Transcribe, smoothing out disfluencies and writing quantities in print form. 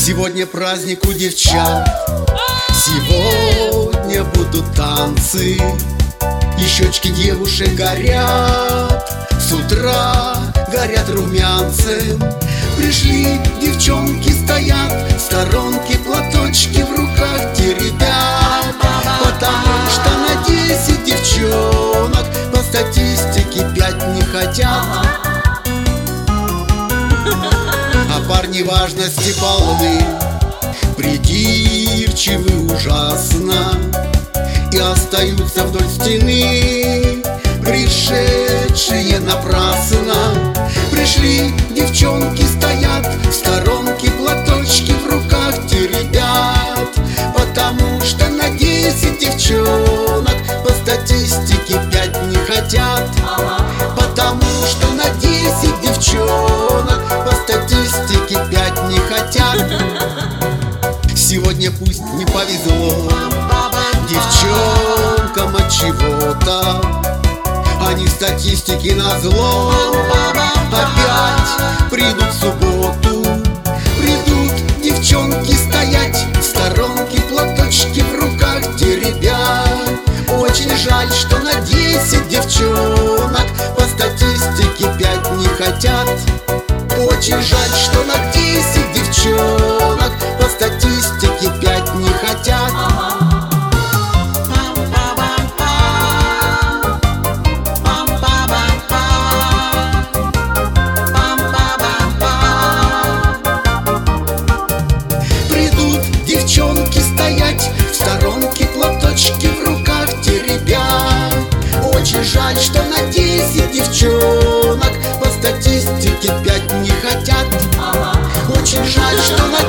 Сегодня праздник у девчат, сегодня будут танцы, и щечки девушек горят, с утра горят румянцем. Пришли девчонки, стоят в сторонке, платочки в руках теребят, потому что на 10 девчонок по статистике 5 не хотят. А парни важности полны, придирчивы ужасно, и остаются вдоль стены, пришедшие напрасно. Пришли девчонки, стоят в сторонке, платочки в руках теребят, потому что на 10 девчонок по статистике 5 не хотят. Потому что на 10 девчонок по статистике 5 не хотят. Сегодня пусть не повезло девчонкам от чего-то, они статистики назло опять придут в субботу. Придут девчонки стоять в сторонке, платочки в руках теребят. Очень жаль, что на 10 девчонок по статистике 5 не хотят. Очень жаль, что на 10 девчонок по статистике 5 не хотят. Девчонки стоять в сторонке, платочки в руках теребят. Очень жаль, что на 10 девчонок по статистике 5 не хотят. Очень жаль, что на